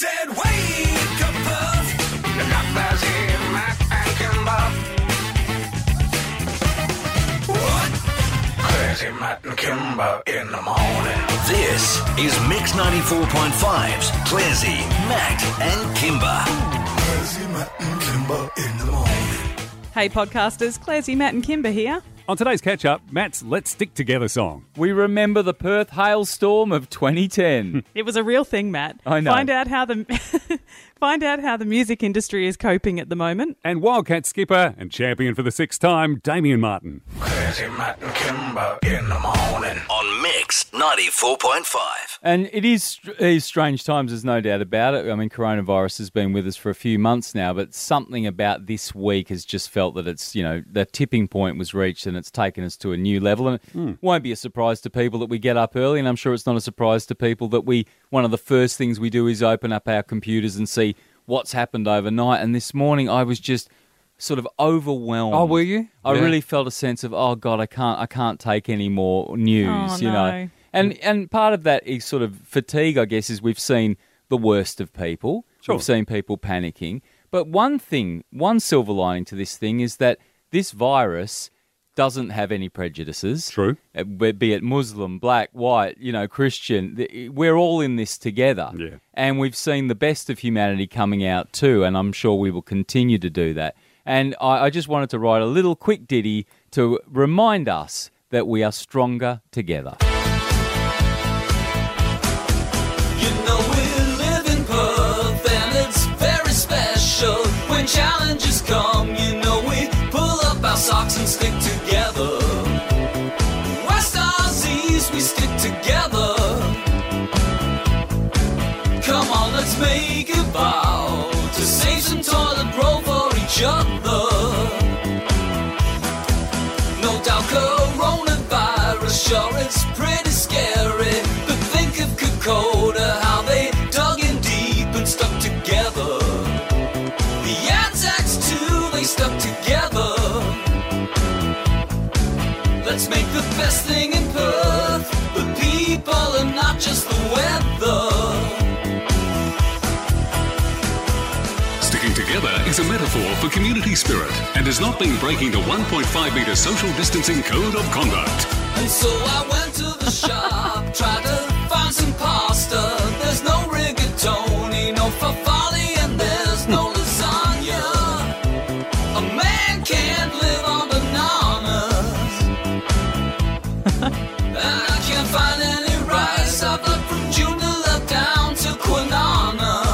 said, wake up, Perth. You got Classy, Matt, and Kimber. What? Classy, Matt, and Kimber in the morning. This is Mix 94.5's Classy, Matt, and Kimber. Classy, Matt, and Kimber in the morning. Hey podcasters, Classy, Matt and Kimber here. On today's catch-up, Matt's Let's Stick Together song. We remember the Perth hailstorm of 2010. It was a real thing, Matt. I know. Find out how the music industry is coping at the moment. And Wildcat skipper and champion for the sixth time, Damien Martin. Classy, Matt, and Kimber in the morning. On Mix 94.5. And it is strange times, there's no doubt about it. I mean, coronavirus has been with us for a few months now, but something about this week has just felt that it's, the tipping point was reached and it's taken us to a new level. And it won't be a surprise to people that we get up early, and I'm sure it's not a surprise to people that one of the first things we do is open up our computers and see what's happened overnight. And this morning I was just sort of overwhelmed. Oh, were you? I Yeah. really felt a sense of, oh God, I can't take any more news, Oh, you no. know. And part of that is sort of fatigue, I guess, is we've seen the worst of people. Sure. We've seen people panicking. But one silver lining to this thing is that this virus doesn't have any prejudices. True. Be it Muslim, black, white, Christian. We're all in this together. Yeah. And we've seen the best of humanity coming out too, and I'm sure we will continue to do that. And I just wanted to write a little quick ditty to remind us that we are stronger together. You know we live in Perth and it's very special. When challenges come, we pull up our socks and stick together. West Aussies, we stick together. Come on, let's make a vow to save some toilet roll for each other. No doubt coronavirus, sure it's pretty scary, but think of Kokoda, how they dug in deep and stuck together. The Anzacs too, they stuck together. Let's make the best thing in Perth, the people and not just the weather. Sticking together is a metaphor for community spirit and has not been breaking the 1.5 metre social distancing code of conduct. And so I went to the shop, tried to find some pasta. There's no rigatoni, no farfalle, and there's no lasagna. A man can't live on bananas. And I can't find any rice. I've looked from Joondalup down to Kwinana.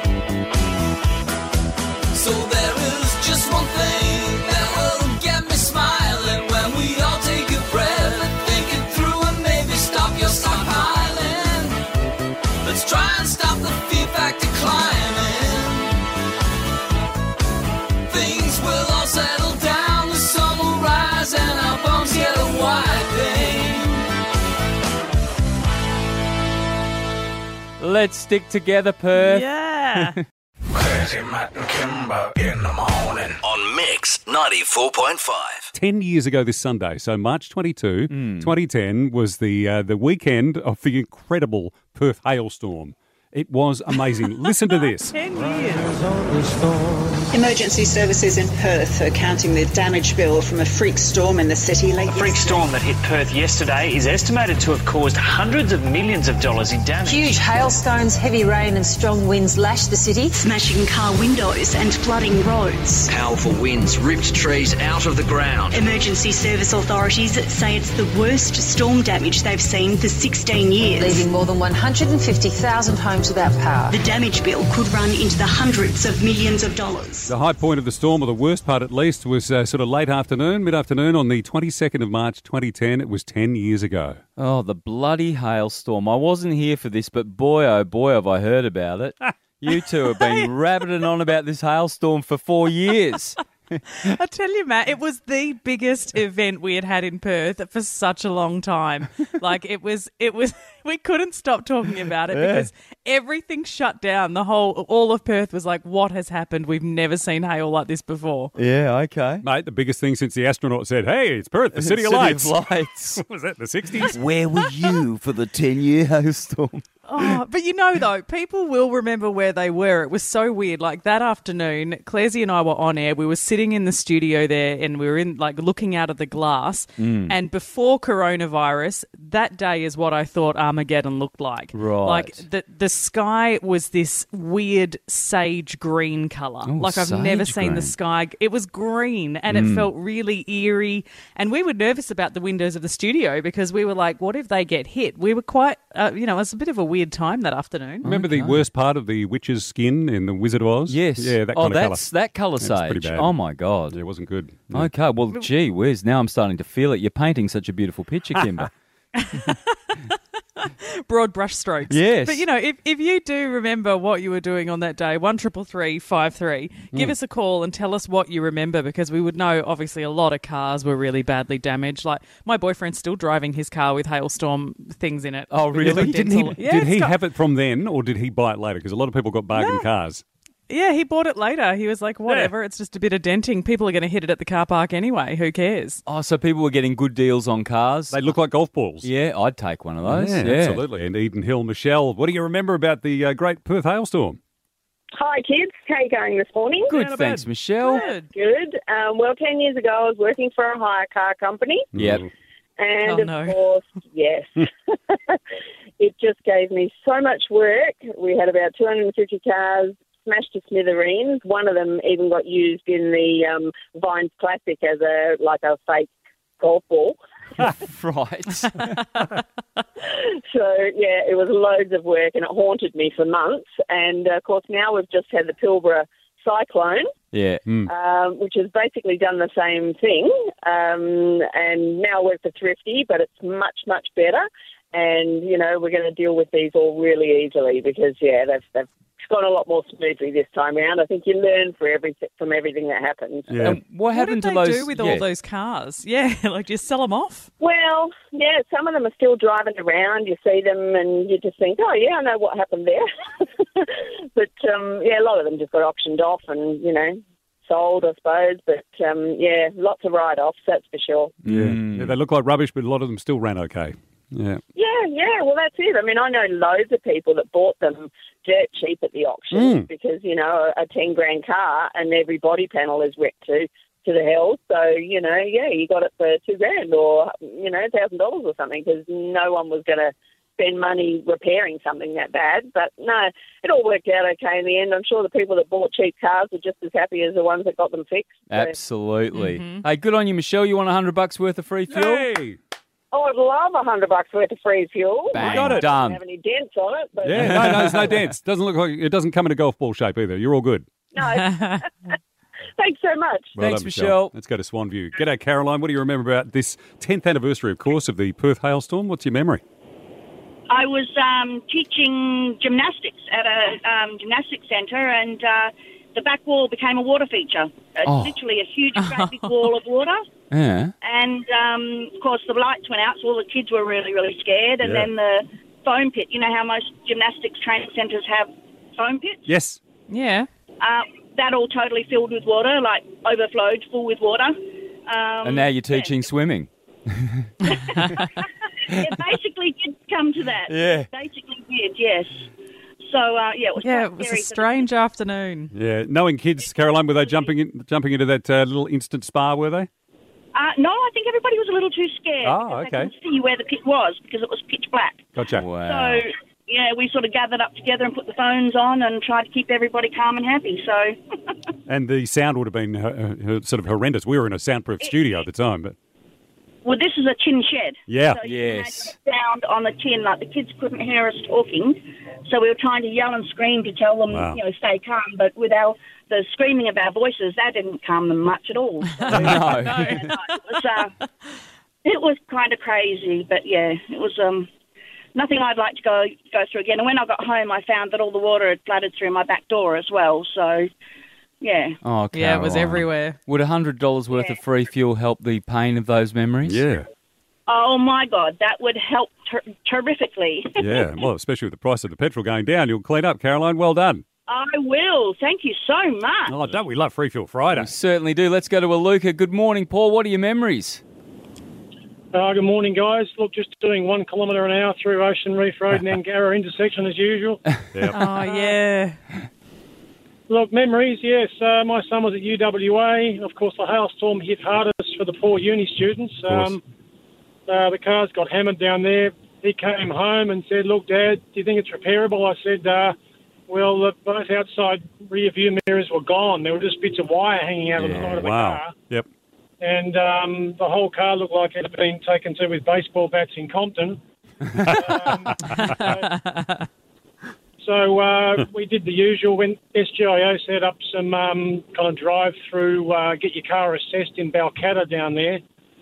So there is just one thing that will get me smiling when we all take a breath and think it through and maybe stop your stockpiling. Let's try and stop the fear factor climbing. Things will all settle down, the sun will rise and our bums get a wiping. Let's stick together, Perth. Yeah. Classy, Matt, and Kimber in the morning. On Mix 94.5. 10 years ago this Sunday, so March 22, 2010, was the weekend of the incredible Perth hailstorm. It was amazing. Listen to this. 10 years. Emergency services in Perth are counting the damage bill from a freak storm in the city late A freak storm that hit Perth yesterday is estimated to have caused hundreds of millions of dollars in damage. Huge hailstones, heavy rain and strong winds lashed the city, smashing car windows and flooding roads. Powerful winds ripped trees out of the ground. Emergency service authorities say it's the worst storm damage they've seen for 16 years. leaving more than 150,000 homes without power. The damage bill could run into the hundreds of millions of dollars. The high point of the storm, or the worst part at least, was sort of mid-afternoon on the 22nd of March 2010. It was 10 years ago. Oh, the bloody hailstorm. I wasn't here for this, but boy, oh boy, have I heard about it. You two have been rabbiting on about this hailstorm for 4 years. I tell you, Matt, it was the biggest event we had in Perth for such a long time. Like it was, we couldn't stop talking about it because everything shut down. All of Perth was like, what has happened? We've never seen hail like this before. Yeah, okay. Mate, the biggest thing since the astronaut said, hey, it's Perth, the city of lights. What was that, the 60s? Where were you for the 10-year hailstorm? Oh, but though, people will remember where they were. It was so weird. Like that afternoon, Claresy and I were on air. We were sitting in the studio there and we were looking out of the glass. And before coronavirus, that day is what I thought Armageddon looked like. Right. Like the sky was this weird sage green colour. Oh, I've never sage seen the green. sky. It was green and it felt really eerie. And we were nervous about the windows of the studio because we were like, what if they get hit? We were quite, it was a bit of a weird time that afternoon. Remember the worst part of the witch's skin in The Wizard of Oz? Yes. Yeah, that kind of colour. That colour It's pretty sage. bad. Oh, my God. Yeah, it wasn't good. Yeah. Okay, well, gee whiz, now I'm starting to feel it. You're painting such a beautiful picture, Kimber. Broad brush strokes. Yes. But, if you do remember what you were doing on that day, 1333 53, give us a call and tell us what you remember because we would know, obviously, a lot of cars were really badly damaged. Like, my boyfriend's still driving his car with hailstorm things in it. Oh, really? Did he have it from then or did he buy it later? Because a lot of people got bargain cars. Yeah, he bought it later. He was like, whatever, it's just a bit of denting. People are going to hit it at the car park anyway. Who cares? Oh, so people were getting good deals on cars? They look like golf balls. Yeah, I'd take one of those. Yeah, Yeah. absolutely. And Eden Hill, Michelle, what do you remember about the great Perth hailstorm? Hi, kids. How are you going this morning? Good, thanks, Michelle. Good. 10 years ago, I was working for a hire car company. Yep. And, course, yes, it just gave me so much work. We had about 250 cars smashed to smithereens. One of them even got used in the Vines Classic as a fake golf ball. Right. So, yeah, it was loads of work and it haunted me for months. And, of course, now we've just had the Pilbara cyclone. Yeah. Which has basically done the same thing. And now we're for Thrifty, but it's much, much better. And, we're going to deal with these all really easily because, they've gone a lot more smoothly this time around. I think you learn from everything that happens. Yeah. And what happened did to they those? do with all those cars? Yeah, just sell them off? Well, yeah, some of them are still driving around. You see them and you just think, oh, yeah, I know what happened there. But, a lot of them just got auctioned off and, sold, I suppose. But, lots of write-offs, that's for sure. Yeah, they look like rubbish, but a lot of them still ran okay. Yeah. Yeah, well, that's it. I mean, I know loads of people that bought them dirt cheap at the auction because, a 10 grand car and every body panel is wrecked to the hell. So, you got it for $2,000 or, $1,000 or something because no one was going to spend money repairing something that bad. But, no, it all worked out okay in the end. I'm sure the people that bought cheap cars were just as happy as the ones that got them fixed. So. Absolutely. Hey, good on you, Michelle. You want $100 worth of free fuel? Hey! Oh, I'd love $100 worth of free fuul. Bang, got it. Done. Don't have any dents on it. But Yeah, no, there's no dents. Doesn't look like it doesn't come in a golf ball shape either. You're all good. No. Thanks so much. Well Thanks, done, Michelle. Let's go to Swanview. G'day, Caroline. What do you remember about this 10th anniversary, of course, of the Perth hailstorm? What's your memory? I was teaching gymnastics at a gymnastics centre and the back wall became a water feature. It's literally a huge, great big wall of water. Yeah. And, of course, the lights went out, so all the kids were really, really scared. And then the foam pit, you know how most gymnastics training centres have foam pits? Yes. Yeah. That all totally filled with water, like overflowed, full with water. And now you're teaching swimming. It basically did come to that. Yeah. It basically did, yes. So, it was Yeah, quite it was scary a for the strange afternoon. Yeah. Knowing kids, Caroline, were they jumping into that little instant spa, were they? No, I think everybody was a little too scared. Oh, because okay. They couldn't see where the pit was because it was pitch black. Gotcha. Wow. So, we sort of gathered up together and put the phones on and tried to keep everybody calm and happy. So, And the sound would have been sort of horrendous. We were in a soundproof studio at the time, but well, this is a tin shed. yeah. So Yes. you sound on the tin, like the kids couldn't hear us talking. So we were trying to yell and scream to tell them, Wow. stay calm. But with the screaming of our voices, that didn't calm them much at all. So, it was kind of crazy, but yeah, it was nothing I'd like to go through again. And when I got home, I found that all the water had flooded through my back door as well. So, yeah. Oh, Yeah, it was Caroline. everywhere. Would $100 worth of free fuel help the pain of those memories? Yeah. Oh, my God, that would help terrifically. Yeah. Well, especially with the price of the petrol going down, you'll clean up, Caroline. Well done. I will. Thank you so much. Oh, don't we love Free Fuel Friday? We certainly do. Let's go to Aluka. Good morning, Paul. What are your memories? Good morning, guys. Look, just doing 1 kilometre an hour through Ocean Reef Road and Angara intersection as usual. Oh, yeah. Look, memories, yes. My son was at UWA. Of course, the hailstorm hit hardest for the poor uni students. The cars got hammered down there. He came home and said, look, Dad, do you think it's repairable? I said, both outside rear view mirrors were gone. There were just bits of wire hanging out of the side of the car. Yep. And the whole car looked like it had been taken to with baseball bats in Compton. So we did the usual. When SGIO set up some kind of drive-through, get your car assessed in Balcatta down there.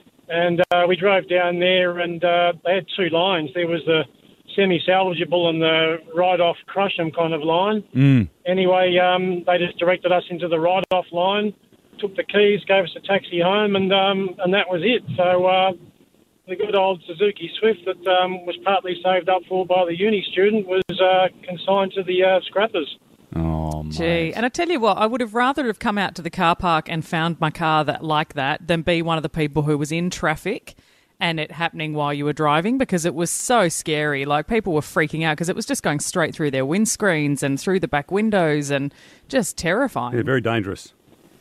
And we drove down there and they had 2 lines. There was the semi-salvageable and the ride-off crush 'em kind of line. Anyway, they just directed us into the ride-off line, took the keys, gave us a taxi home, and that was it. So the good old Suzuki Swift that was partly saved up for by the uni student was consigned to the scrappers. Oh, Gee, and I tell you what, I would have rather have come out to the car park and found my car like that than be one of the people who was in traffic and it happening while you were driving, because it was so scary. Like, people were freaking out because it was just going straight through their windscreens and through the back windows and just terrifying. Yeah, very dangerous.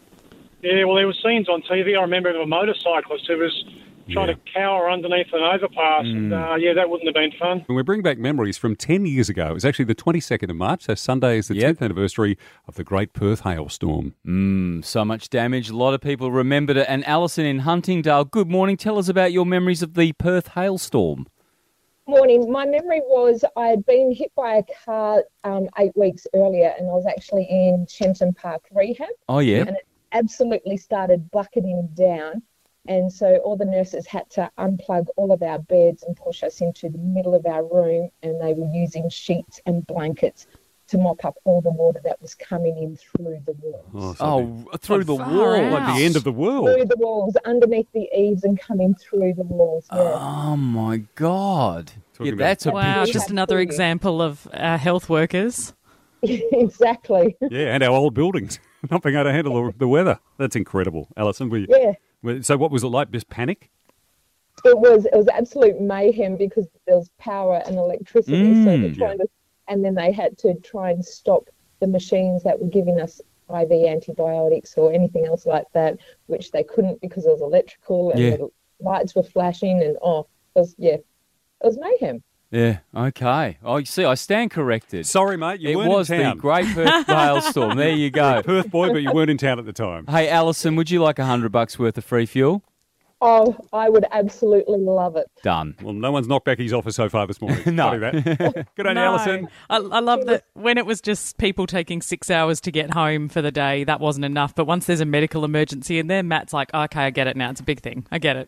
Yeah, well, there were scenes on TV. I remember of a motorcyclist who was trying to cower underneath an overpass. And, that wouldn't have been fun. And we bring back memories from 10 years ago. It was actually the 22nd of March, so Sunday is the 10th anniversary of the Great Perth hailstorm. So much damage. A lot of people remembered it. And Alison in Huntingdale, good morning. Tell us about your memories of the Perth hailstorm. Morning. My memory was I had been hit by a car 8 weeks earlier, and I was actually in Shenton Park rehab. Oh, yeah. And it absolutely started bucketing down. And so all the nurses had to unplug all of our beds and push us into the middle of our room, and they were using sheets and blankets to mop up all the water that was coming in through the walls. Through the wall? Like the end of the world. Through the walls, underneath the eaves and coming through the walls. Yeah. Oh, my God. Talking that's a Wow, just another example of our health workers. Exactly. Yeah, and our old buildings not being able to handle the weather. That's incredible, Alison. Yeah. So what was it like? Just panic? It was absolute mayhem because there was power and electricity. So they're trying to, and then they had to try and stop the machines that were giving us IV antibiotics or anything else like that, which they couldn't because it was electrical and the lights were flashing and it was mayhem. Yeah, okay. Oh, you see, I stand corrected. Sorry, mate, you weren't in town. It was the Great Perth hailstorm. There you go. Perth boy, but you weren't in town at the time. Hey, Alison, would you like $100 worth of free fuel? Oh, I would absolutely love it. Done. Well, no one's knocked Becky's offer so far this morning. No. Good on you, Alison. I love that when it was just people taking 6 hours to get home for the day, that wasn't enough. But once there's a medical emergency in there, Matt's like, okay, I get it now. It's a big thing. I get it.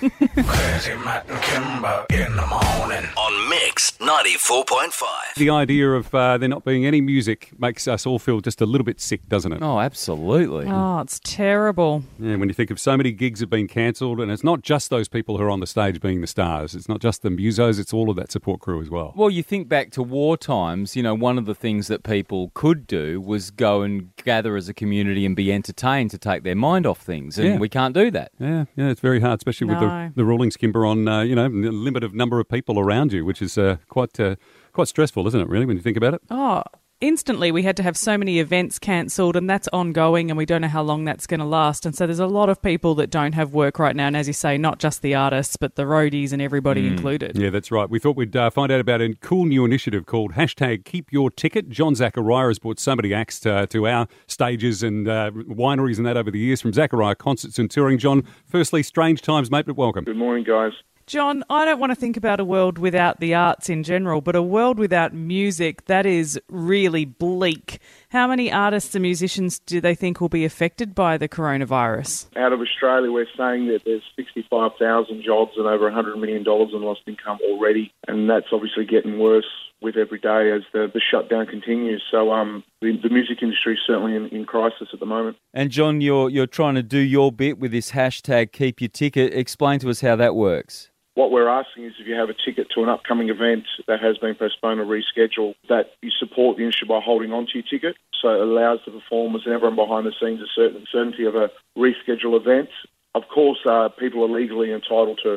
Crazy Matt and Kimber in the morning. On Mix 94.5. The idea of there not being any music makes us all feel just a little bit sick, doesn't it? Oh, absolutely. Oh, it's terrible. Yeah, when you think of so many gigs have been cancelled, and it's not just those people who are on the stage being the stars. It's not just the musos, it's all of that support crew as well. Well, you think back to war times, you know, one of the things that people could do was go and gather as a community and be entertained to take their mind off things, and we can't do that. Yeah, it's very hard, especially with the rulings, Kimber, on, the limited number of people around you, which is quite stressful, isn't it, really, when you think about it? Oh, instantly we had to have so many events cancelled, and that's ongoing, and we don't know how long that's going to last. And so there's a lot of people that don't have work right now, and as you say, not just the artists, but the roadies and everybody included. Yeah, that's right. We thought we'd find out about a cool new initiative called #KeepYourTicket. John Zachariah has brought so many acts to our stages and wineries and that over the years, from Zachariah Concerts and Touring. John, firstly, strange times, mate, but welcome. Good morning, guys. John, I don't want to think about a world without the arts in general, but a world without music, that is really bleak. How many artists and musicians do they think will be affected by the coronavirus? Out of Australia, we're saying that there's 65,000 jobs and over $100 million in lost income already, and that's obviously getting worse with every day as the shutdown continues. So the music industry is certainly in crisis at the moment. And John, you're trying to do your bit with this #KeepYourTicket. Explain to us how that works. What we're asking is if you have a ticket to an upcoming event that has been postponed or rescheduled, that you support the industry by holding on to your ticket. So it allows the performers and everyone behind the scenes a certain certainty of a rescheduled event. Of course, people are legally entitled to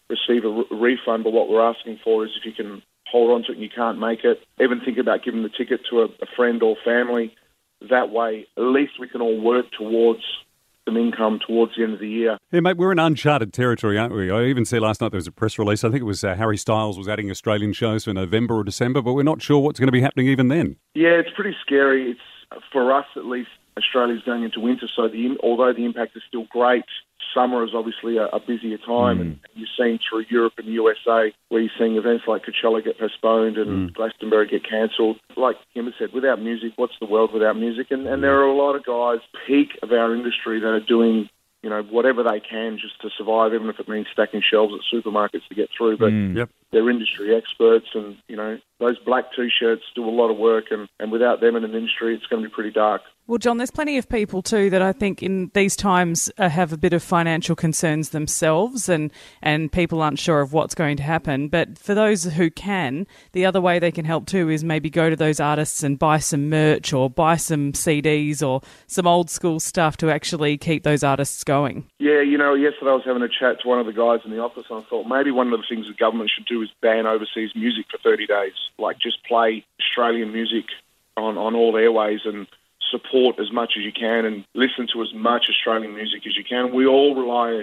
receive a refund, but what we're asking for is if you can hold on to it and you can't make it, even think about giving the ticket to a friend or family. That way, at least we can all work towards some income towards the end of the year. Yeah, mate, we're in uncharted territory, aren't we? I even see last night there was a press release. I think it was Harry Styles was adding Australian shows for November or December, but we're not sure what's going to be happening even then. Yeah, it's pretty scary. It's for us, at least, Australia's going into winter, so although the impact is still great, summer is obviously a busier time, and you're seeing through Europe and the USA where you're seeing events like Coachella get postponed and Glastonbury get cancelled. Like Kimber said, without music, what's the world without music? And there are a lot of guys, peak of our industry, that are doing whatever they can just to survive, even if it means stacking shelves at supermarkets to get through. But they're industry experts, and those black T-shirts do a lot of work, and without them in an industry, it's going to be pretty dark. Well, John, there's plenty of people too that I think in these times have a bit of financial concerns themselves, and people aren't sure of what's going to happen. But for those who can, the other way they can help too is maybe go to those artists and buy some merch or buy some CDs or some old school stuff to actually keep those artists going. Yeah, yesterday I was having a chat to one of the guys in the office, and I thought maybe one of the things the government should do is ban overseas music for 30 days. Like, just play Australian music on all airways and support as much as you can and listen to as much Australian music as you can. We all rely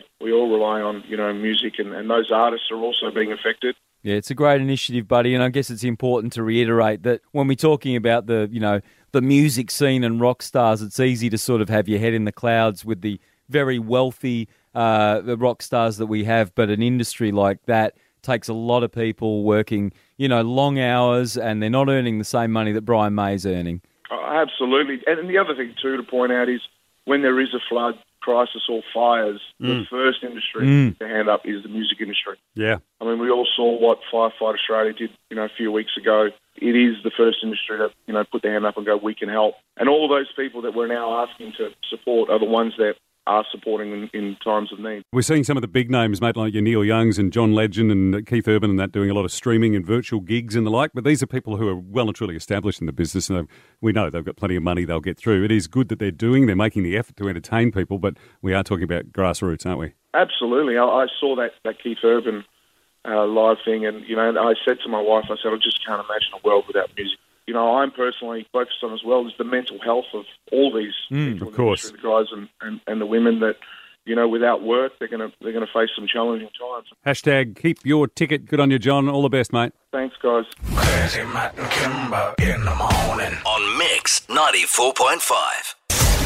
on music, and those artists are also being affected. Yeah, it's a great initiative, buddy, and I guess it's important to reiterate that when we're talking about the music scene and rock stars, it's easy to sort of have your head in the clouds with the very wealthy the rock stars that we have, but an industry like that takes a lot of people working, long hours, and they're not earning the same money that Brian May's earning. Absolutely. And the other thing, too, to point out is when there is a flood, crisis or fires, the first industry to hand up is the music industry. Yeah. I mean, we all saw what Firefight Australia did, a few weeks ago. It is the first industry to, put their hand up and go, we can help. And all those people that we're now asking to support are the ones that are supporting in times of need. We're seeing some of the big names, mate, like your Neil Youngs and John Legend and Keith Urban and that, doing a lot of streaming and virtual gigs and the like. But these are people who are well and truly established in the business, and we know they've got plenty of money they'll get through. It is good that they're making the effort to entertain people, but we are talking about grassroots, aren't we? Absolutely. I saw that Keith Urban live thing, and I said to my wife, I said, I just can't imagine a world without music. I'm personally focused on as well is the mental health of all these people, of course, the guys and the women that, without work, they're going to face some challenging times. Hashtag keep your ticket. Good on you, John. All the best, mate. Thanks, guys. Crazy Matt and Kimber in the morning on Mix 94.5.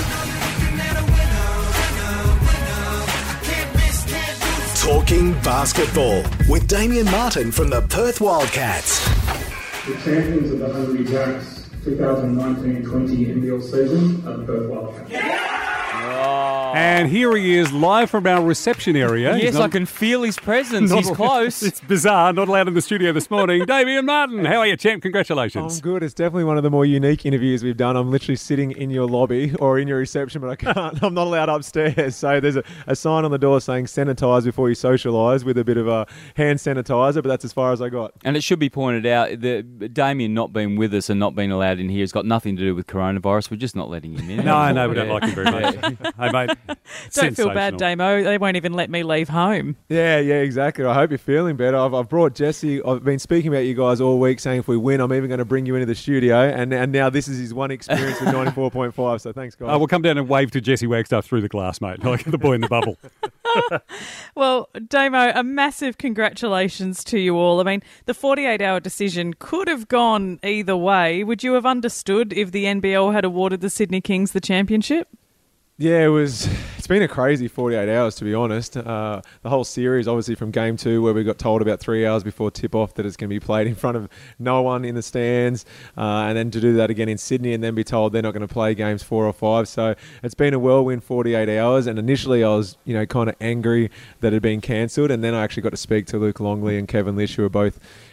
Talking basketball with Damien Martin from the Perth Wildcats. The champions of the Hungry Jacks 2019-20 NBL season are the Perth Wildcats. And here he is, live from our reception area. Yes, I can feel his presence. He's close. It's bizarre, not allowed in the studio this morning. Damien Martin, how are you, champ? Congratulations. I'm good. It's definitely one of the more unique interviews we've done. I'm literally sitting in your lobby or in your reception, but I'm not allowed upstairs. So there's a sign on the door saying sanitise before you socialise with a bit of a hand sanitizer, but that's as far as I got. And it should be pointed out that Damien not being with us and not being allowed in here has got nothing to do with coronavirus. We're just not letting him in. No, we don't like him very much. Hey, mate. Don't feel bad, Damo. They won't even let me leave home. Yeah, exactly. I hope you're feeling better. I've brought Jesse. I've been speaking about you guys all week, saying if we win, I'm even going to bring you into the studio. And now this is his one experience with 94.5. So thanks, guys. We'll come down and wave to Jesse Wagstaff through the glass, mate, like the boy in the bubble. Well, Damo, a massive congratulations to you all. I mean, the 48-hour decision could have gone either way. Would you have understood if the NBL had awarded the Sydney Kings the championship? Yeah, it's been a crazy 48 hours, to be honest. The whole series, obviously from Game 2, where we got told about 3 hours before tip-off that it's going to be played in front of no one in the stands, and then to do that again in Sydney and then be told they're not going to play Games 4 or 5. So it's been a whirlwind 48 hours, and initially I was, kind of angry that it had been cancelled, and then I actually got to speak to Luke Longley and Kevin Lish, who are both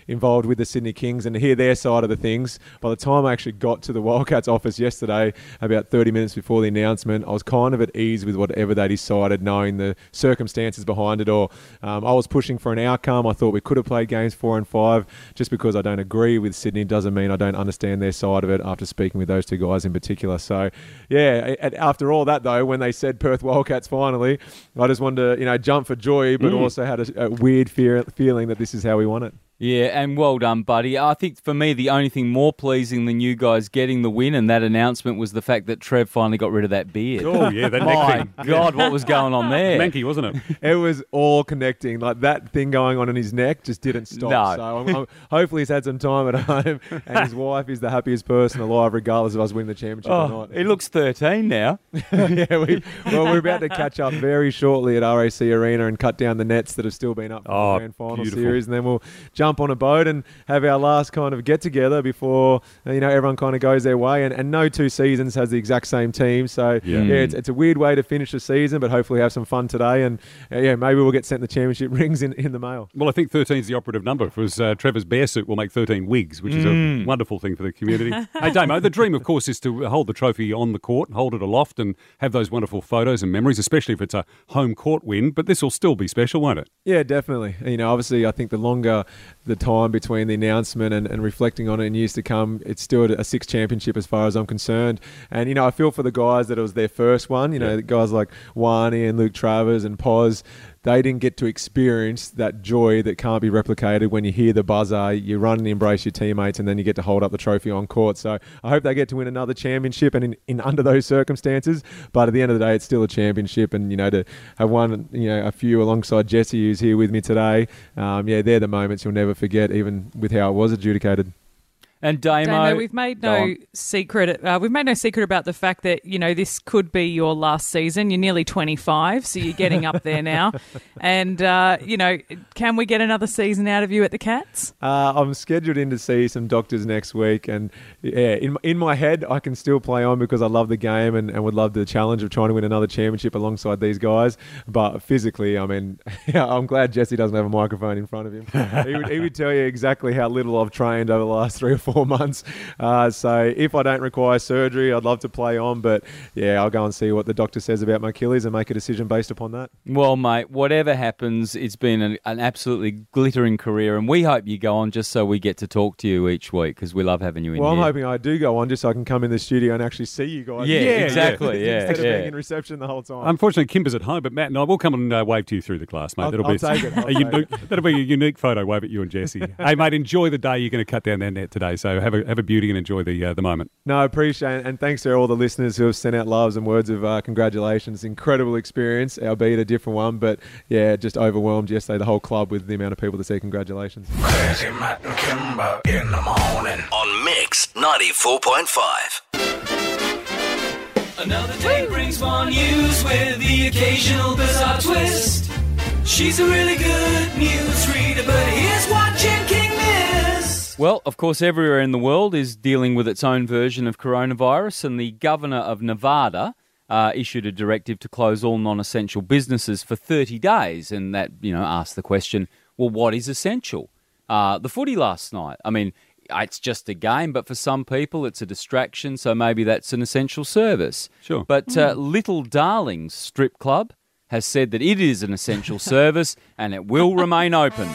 involved with the Sydney Kings and to hear their side of the things. By the time I actually got to the Wildcats office yesterday, about 30 minutes before the announcement, I was kind of at ease with whatever they decided, knowing the circumstances behind it all. I was pushing for an outcome. I thought we could have played games 4 and 5. Just because I don't agree with Sydney doesn't mean I don't understand their side of it after speaking with those two guys in particular. So, yeah, after all that, though, when they said Perth Wildcats finally, I just wanted to, jump for joy, but also had a weird feeling that this is how we want it. Yeah, and well done, buddy. I think for me, the only thing more pleasing than you guys getting the win and that announcement was the fact that Trev finally got rid of that beard. Oh, yeah, that My neck thing. God, what was going on there? Manky, wasn't it? It was all connecting. Like, that thing going on in his neck just didn't stop. No. So hopefully he's had some time at home, and his wife is the happiest person alive, regardless of us winning the championship or not. He looks 13 now. Yeah, we're about to catch up very shortly at RAC Arena and cut down the nets that have still been up for the Grand Final beautiful. series, and then we'll jump on a boat and have our last kind of get-together before everyone kind of goes their way. And no two seasons has the exact same team, so it's a weird way to finish the season, but hopefully have some fun today, and maybe we'll get sent the championship rings in the mail. Well, I think 13 is the operative number, because Trevor's bear suit will make 13 wigs, which is a wonderful thing for the community. Hey, Damo, the dream, of course, is to hold the trophy on the court, hold it aloft, and have those wonderful photos and memories, especially if it's a home court win. But this will still be special, won't it? Yeah, definitely. Obviously, I think the longer the time between the announcement and reflecting on it in years to come, it's still a 6th championship as far as I'm concerned. And, I feel for the guys that it was their first one. The guys like Wani and Luke Travers and Poz, they didn't get to experience that joy that can't be replicated when you hear the buzzer, you run and embrace your teammates, and then you get to hold up the trophy on court. So I hope they get to win another championship and in under those circumstances. But at the end of the day, it's still a championship. And, to have won, a few alongside Jesse, who's here with me today, they're the moments you'll never forget, even with how it was adjudicated. And Damo, we've made no secret. We've made no secret about the fact that this could be your last season. You're nearly 25, so you're getting up there now. And can we get another season out of you at the Cats? I'm scheduled in to see some doctors next week, and in my head, I can still play on because I love the game and would love the challenge of trying to win another championship alongside these guys. But physically, I'm glad Jesse doesn't have a microphone in front of him. He would tell you exactly how little I've trained over the last 3 or 4 months. So if I don't require surgery, I'd love to play on. But I'll go and see what the doctor says about my Achilles and make a decision based upon that. Well, mate, whatever happens, it's been an absolutely glittering career, and we hope you go on just so we get to talk to you each week, because we love having you in here. I'm hoping I do go on just so I can come in the studio and actually see you guys. Yeah, exactly. Instead of being in reception the whole time. Unfortunately, Kimber's at home, but Matt and I will come and wave to you through the class, mate. I'll take it. That'll be a unique photo wave at you and Jesse. Hey, mate, enjoy the day. You're going to cut down that net today, so have a beauty and enjoy the moment. No, I appreciate it, and thanks to all the listeners who have sent out loves and words of congratulations. Incredible experience, albeit a different one, but just overwhelmed yesterday, the whole club, with the amount of people to say congratulations. Crazy Matt and Kimber in the morning on Mix 94.5. Another day brings more news with the occasional bizarre twist. She's a really good news reader, but here's what Jen King missed. Well, of course, everywhere in the world is dealing with its own version of coronavirus, and the governor of Nevada issued a directive to close all non-essential businesses for 30 days, and that, asked the question, well, what is essential? The footy last night, it's just a game, but for some people it's a distraction, so maybe that's an essential service. Sure. But Little Darlings Strip Club has said that it is an essential service and it will remain open.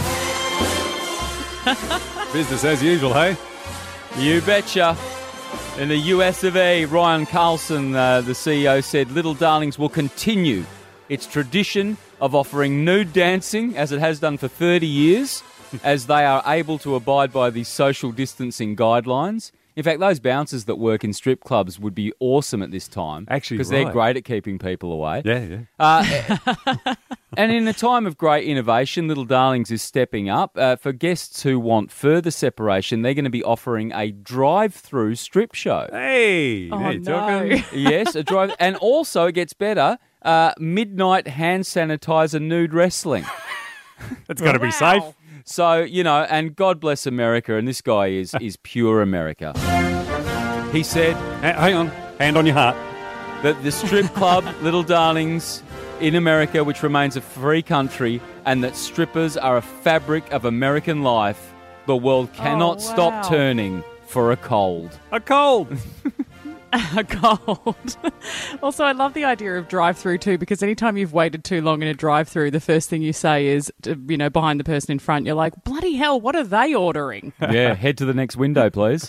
Business as usual, hey? You betcha. In the US of A, Ryan Carlson, the CEO, said Little Darlings will continue its tradition of offering nude dancing, as it has done for 30 years, as they are able to abide by the social distancing guidelines. In fact, those bouncers that work in strip clubs would be awesome at this time. Actually, because they're great at keeping people away. Yeah. And in a time of great innovation, Little Darlings is stepping up. For guests who want further separation, they're going to be offering a drive-through strip show. Hey! Oh, hey, no. Yes, a drive. And also, it gets better, midnight hand sanitizer nude wrestling. That's got to be safe. So, and God bless America, and this guy is pure America. He said... Hang on. Hand on your heart. That the strip club, Little Darlings, in America, which remains a free country, and that strippers are a fabric of American life, The world cannot wow. stop turning for a cold. A cold! A cold. Also, I love the idea of drive-through too, because anytime you've waited too long in a drive-through, the first thing you say is, behind the person in front, you're like, bloody hell, what are they ordering? Yeah, head to the next window, please.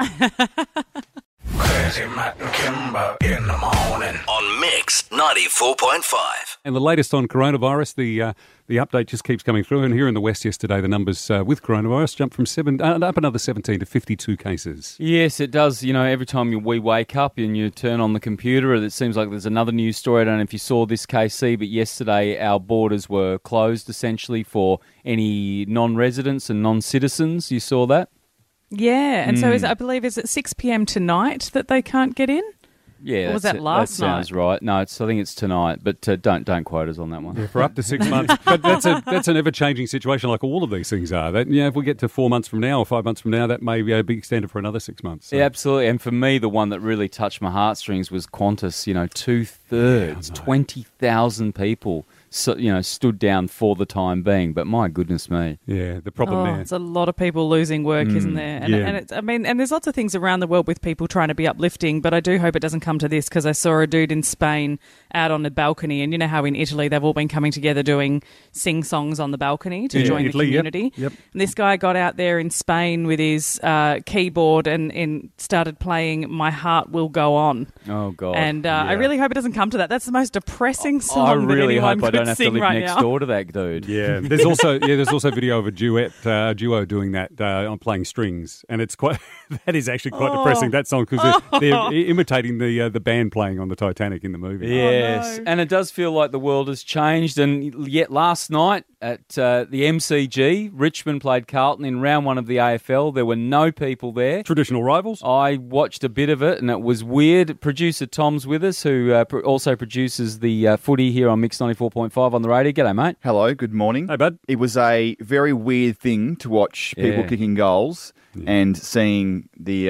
Crazy Matt and Kimber in the morning. On Mix 94.5. And the latest on coronavirus, the update just keeps coming through. And here in the West yesterday, the numbers with coronavirus jumped from up another 17 to 52 cases. Yes, it does. Every time we wake up and you turn on the computer, it seems like there's another news story. I don't know if you saw this, KC, but yesterday our borders were closed essentially for any non-residents and non-citizens. You saw that? Yeah, and so I believe is it 6 p.m. tonight that they can't get in? Yeah, or was that last night? That sounds right. No, I think it's tonight, but don't quote us on that one. Yeah, for up to 6 months. But that's an ever-changing situation, like all of these things are. That if we get to 4 months from now or 5 months from now, that may be extended for another 6 months. So. Yeah, absolutely. And for me, the one that really touched my heartstrings was Qantas. 2/3, 20,000 people. Stood down for the time being, but my goodness me. Yeah, the problem there. It's a lot of people losing work, isn't there? And and there's lots of things around the world with people trying to be uplifting, but I do hope it doesn't come to this, because I saw a dude in Spain out on the balcony, and you know how in Italy they've all been coming together doing sing-songs on the balcony to join Italy, the community. Yep. And this guy got out there in Spain with his keyboard and started playing My Heart Will Go On. Oh, God. And I really hope it doesn't come to that. That's the most depressing song that anyone could don't have to sing live right next now. door to that dude. Yeah, there's also video of a duo doing that on playing strings, and it's quite that is actually quite depressing, that song, because they're imitating the band playing on the Titanic in the movie. Yes, no. And it does feel like the world has changed. And yet last night at the MCG, Richmond played Carlton in round 1 of the AFL. There were no people there. Traditional rivals. I watched a bit of it, and it was weird. Producer Tom's with us, who also produces the footy here on Mix 94.5 on the radio. G'day, mate. Hello, good morning. Hey, bud. It was a very weird thing to watch people kicking goals and seeing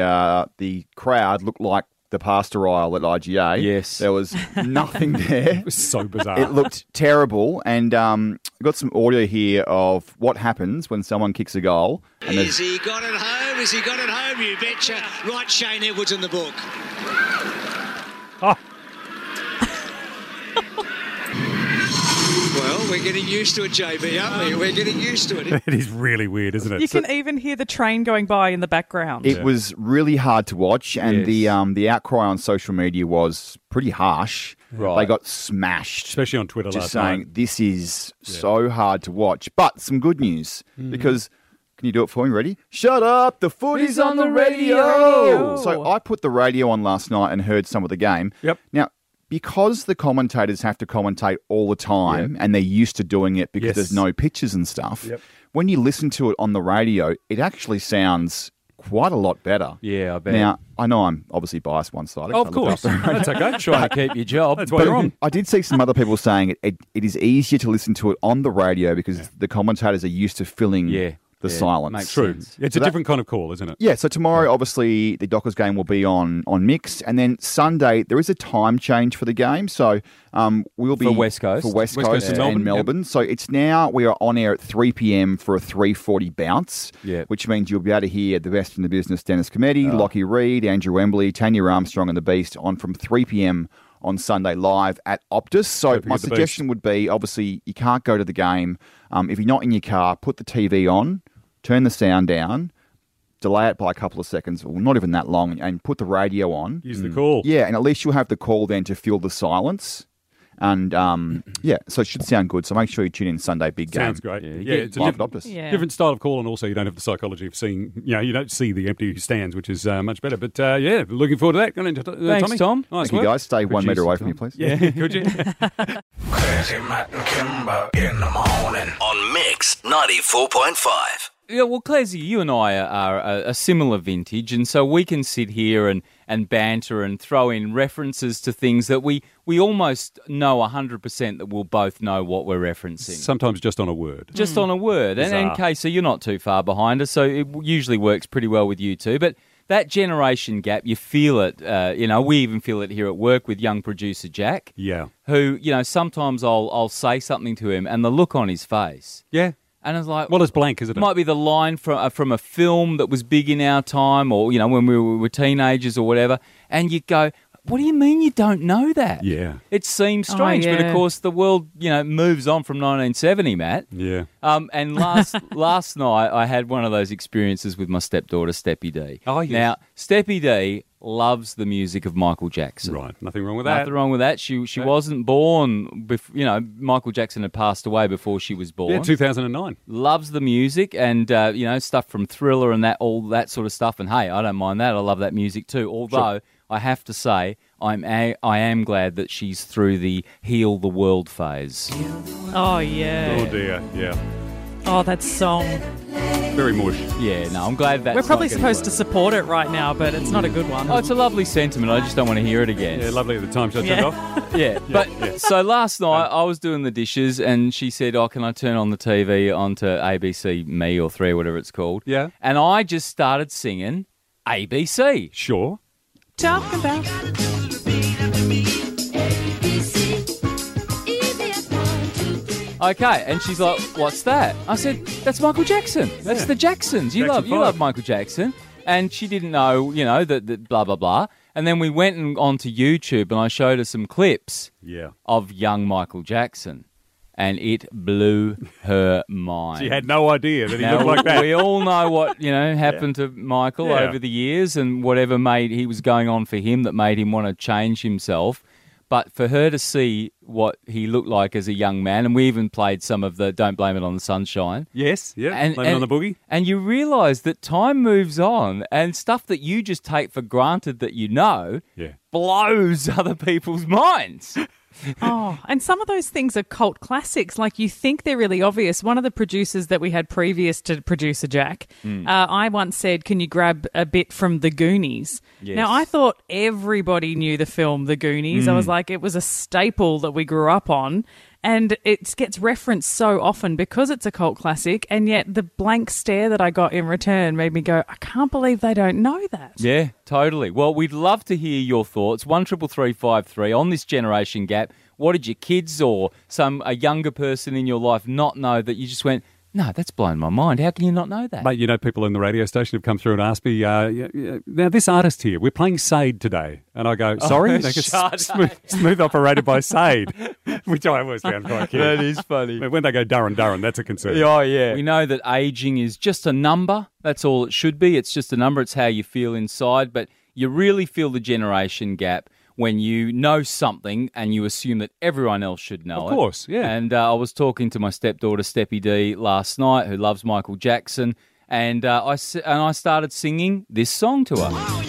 the crowd look like the pastor aisle at IGA. Yes. There was nothing there. It was so bizarre. It looked terrible. And I've got some audio here of what happens when someone kicks a goal. And Has he got it home? Has he got it home? You betcha. Right, Shane Edwards in the book. Oh. Well, we're getting used to it, JB, aren't we? We're getting used to it. It is really weird, isn't it? You can even hear the train going by in the background. It was really hard to watch, and the outcry on social media was pretty harsh. Right. They got smashed. Especially on Twitter just last saying, night. this is so hard to watch. But some good news, because... Can you do it for me? Ready? Shut up! The footy's on the radio! So I put the radio on last night and heard some of the game. Yep. Now, because the commentators have to commentate all the time and they're used to doing it because there's no pictures and stuff, when you listen to it on the radio, it actually sounds quite a lot better. Yeah, I bet. Now, I know I'm obviously biased one-sided. Of course. That's okay. Trying to keep your job. That's why you're on. I did see some other people saying it is easier to listen to it on the radio because the commentators are used to filling the silence. Makes True. sense. It's a different kind of call, isn't it? Yeah, so tomorrow, obviously, the Dockers game will be on Mix. And then Sunday, there is a time change for the game. So we'll be... For West Coast. For West Coast and Melbourne. Yep. So it's now, we are on air at 3 p.m. for a 3:40 bounce, which means you'll be able to hear the best in the business, Dennis Cometti, Lockie Reed, Andrew Wembley, Tanya Armstrong and the Beast on from 3 p.m. on Sunday live at Optus. So my suggestion would be, obviously, you can't go to the game. If you're not in your car, put the TV on, turn the sound down, delay it by a couple of seconds, or not even that long, and put the radio on. Use the call. Yeah, and at least you'll have the call then to fill the silence. And, so it should sound good. So make sure you tune in Sunday, big game. Sounds great. Yeah, it's a live at Optus. different style of call, and also you don't have the psychology of seeing, you don't see the empty stands, which is much better. But, looking forward to that. Thanks, Tommy. Tom. Thank Nice you, work. guys. Stay 1 metre away from me, please. Yeah, could you? Crazy Matt and Kimber in the morning. On Mix 94.5. Yeah, well, Clazy, you and I are a similar vintage, and so we can sit here and banter and throw in references to things that we almost know 100% that we'll both know what we're referencing. Sometimes just on a word. Just on a word. And Casey, you're not too far behind us, so it usually works pretty well with you two. But that generation gap, you feel it. We even feel it here at work with young producer Jack. Yeah. Who, sometimes I'll say something to him, and the look on his face. Yeah. And I was like, well, it's blank, isn't it? Might be the line from a film that was big in our time, or when we were teenagers or whatever. And you go, what do you mean you don't know that? Yeah. It seems strange, but of course the world, moves on from 1970, Matt. Yeah. And last night I had one of those experiences with my stepdaughter, Steppy D. Oh, yes. Now, Steppy D loves the music of Michael Jackson. Right. Nothing wrong with that. Nothing wrong with that. She wasn't born, Michael Jackson had passed away before she was born. Yeah, 2009. Loves the music and, stuff from Thriller and all that sort of stuff. And, hey, I don't mind that. I love that music too. Although, I have to say, I am glad that she's through the heal the world phase. Oh, yeah. Oh, dear. Yeah. Oh, that song. Very mush. Yeah, no, I'm glad that's We're probably not getting supposed worse. to support it right now, but it's not a good one. Oh, it's a lovely sentiment. I just don't want to hear it again. Yeah, lovely at the time. Should I turn it off? Yeah. So last night I was doing the dishes and she said, oh, can I turn on the TV onto ABC Me or 3 or whatever it's called? Yeah. And I just started singing ABC. Sure. Talk about Okay, and she's like, what's that? I said, that's Michael Jackson. That's the Jacksons. You Jackson love 5. Michael Jackson. And she didn't know, that blah, blah, blah. And then we went onto YouTube and I showed her some clips of young Michael Jackson. And it blew her mind. She had no idea that he Now, looked like that. We all know what, happened to Michael over the years and whatever he was going on for him that made him want to change himself. But for her to see what he looked like as a young man, and we even played some of the Don't Blame It on the Sunshine. Yes, yeah. Blame It on the Boogie. And you realise that time moves on and stuff that you just take for granted that blows other people's minds. Oh, and some of those things are cult classics. Like, you think they're really obvious. One of the producers that we had previous to producer Jack, I once said, can you grab a bit from The Goonies? Yes. Now, I thought everybody knew the film The Goonies. I was like, it was a staple that we grew up on. And it gets referenced so often because it's a cult classic, and yet the blank stare that I got in return made me go, I can't believe they don't know that. Yeah, totally. Well, we'd love to hear your thoughts. 133353 on this generation gap. What did your kids or a younger person in your life not know that you just went, no, that's blown my mind. How can you not know that? Mate, people in the radio station have come through and asked me, now this artist here, we're playing Sade today. And I go, sorry? They go, smooth operated by Sade, which I always found quite cute. That is funny. But when they go Durran, that's a concern. Oh, yeah. We know that aging is just a number. That's all it should be. It's just a number. It's how you feel inside. But you really feel the generation gap when you know something and you assume that everyone else should know it. Of course, yeah. And I was talking to my stepdaughter, Steppy D, last night, who loves Michael Jackson, and I started singing this song to her.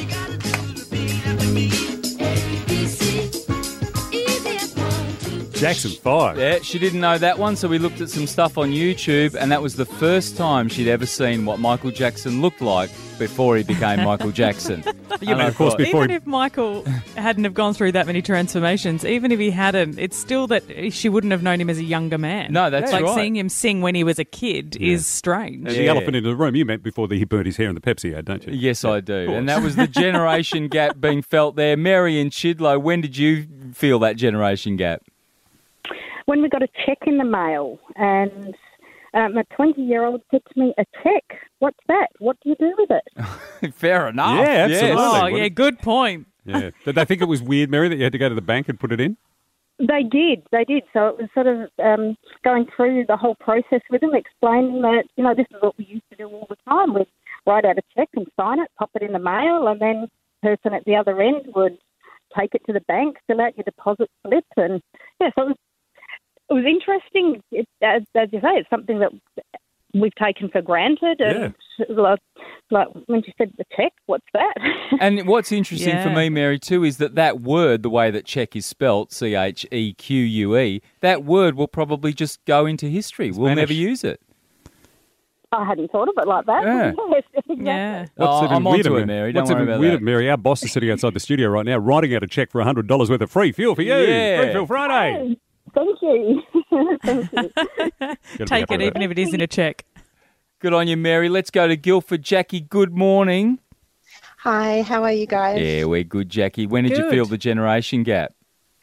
Jackson 5. Yeah, she didn't know that one, so we looked at some stuff on YouTube, and that was the first time she'd ever seen what Michael Jackson looked like before he became Michael Jackson. Of course, even if Michael hadn't have gone through that many transformations, even if he hadn't, it's still that she wouldn't have known him as a younger man. No, that's like right. Seeing him sing when he was a kid is strange. The elephant in the room, you meant before he burnt his hair in the Pepsi ad, don't you? Yes, I do. And that was the generation gap being felt there. Mary in Chidlow, when did you feel that generation gap? When we got a cheque in the mail, and my 20-year-old said to me, a cheque? What's that? What do you do with it? Fair enough. Yeah, absolutely. Oh, yeah, good point. Yeah. Did they think it was weird, Mary, that you had to go to the bank and put it in? They did. So it was sort of going through the whole process with them, explaining that, this is what we used to do all the time. We'd write out a cheque and sign it, pop it in the mail, and then the person at the other end would take it to the bank, fill out your deposit slip, and, so it was interesting. As you say, it's something that we've taken for granted. And like when she said the cheque, what's that? And what's interesting for me, Mary, too, is that word, the way that cheque is spelt, CHEQUE, that word will probably just go into history. We'll never use it. I hadn't thought of it like that. Yeah. Yes, exactly. Yeah. I'm onto it, Mary. Don't What's worry even about weirder, that. Mary, our boss is sitting outside the studio right now writing out a cheque for $100 worth of free fuel for you. Yeah. Free Fuel Friday. Thank you. Thank you. Take it even if it is in a cheque. Good on you, Mary. Let's go to Guildford. Jackie, good morning. Hi, how are you guys? Yeah, we're good, Jackie. When did you Good. feel the generation gap?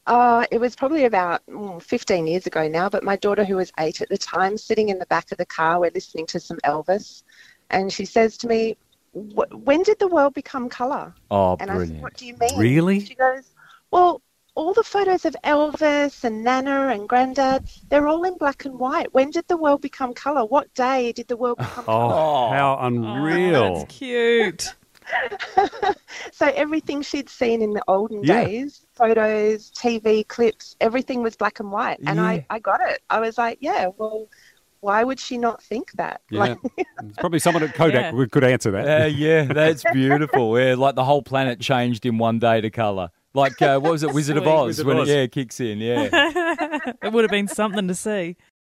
It was probably about 15 years ago now, but my daughter, who was 8 at the time, sitting in the back of the car, we're listening to some Elvis, and she says to me, when did the world become colour? Oh, and brilliant. I said, what do you mean? Really? She goes, well, all the photos of Elvis and Nana and Grandad, they're all in black and white. When did the world become colour? What day did the world become colour? Oh, how unreal. That's cute. So everything she'd seen in the olden days, photos, TV clips, everything was black and white. And I got it. I was like, yeah, well, why would she not think that? Yeah. It's probably someone at Kodak could answer that. Yeah, that's beautiful. Yeah, like the whole planet changed in one day to colour. Like, what was it, Wizard of Oz, Wizard when of Oz. it kicks in, yeah. It would have been something to see.